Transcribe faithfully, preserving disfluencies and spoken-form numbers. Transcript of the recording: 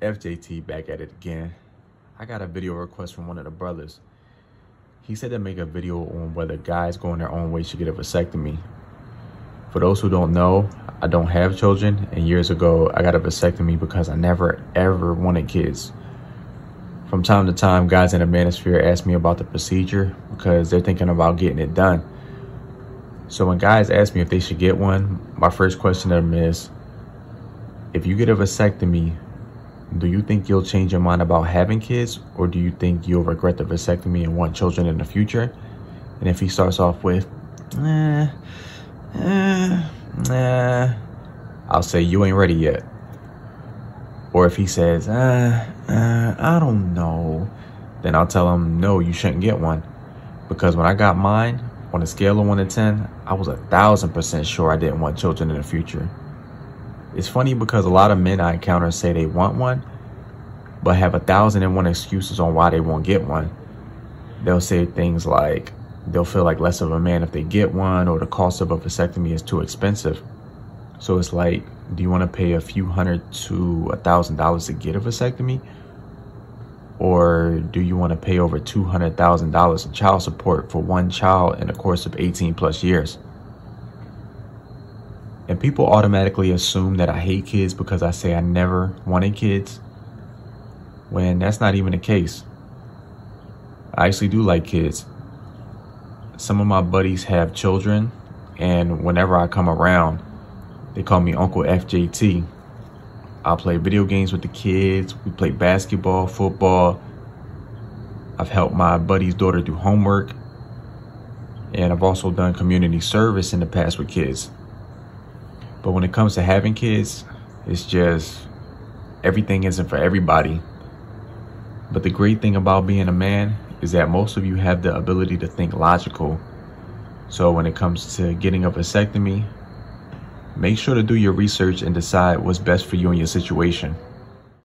F J T back at it again. I got a video request from one of the brothers. He said to make a video on whether guys going their own way should get a vasectomy. For those who don't know, I don't have children, and years ago I got a vasectomy because I never ever wanted kids. From time to time, guys in the manosphere ask me about the procedure because they're thinking about getting it done. So when guys ask me if they should get one, my first question to them is, if you get a vasectomy, do you think you'll change your mind about having kids, or do you think you'll regret the vasectomy and want children in the future? And if he starts off with, eh, eh, eh, I'll say, you ain't ready yet. Or if he says, uh, uh, I don't know, then I'll tell him, no, you shouldn't get one. Because when I got mine, on a scale of one to ten, I was a thousand percent sure I didn't want children in the future. It's funny because a lot of men I encounter say they want one, but have a thousand and one excuses on why they won't get one. They'll say things like, they'll feel like less of a man if they get one, or the cost of a vasectomy is too expensive. So it's like, do you want to pay a few hundred to a thousand dollars to get a vasectomy? Or do you want to pay over two hundred thousand dollars in child support for one child in the course of eighteen plus years? And people automatically assume that I hate kids because I say I never wanted kids, when that's not even the case. I actually do like kids. Some of my buddies have children, and whenever I come around, they call me Uncle F J T. I'll play video games with the kids. We play basketball, football. I've helped my buddy's daughter do homework. And I've also done community service in the past with kids. But when it comes to having kids, it's just, everything isn't for everybody. But the great thing about being a man is that most of you have the ability to think logical. So when it comes to getting a vasectomy, make sure to do your research and decide what's best for you and your situation.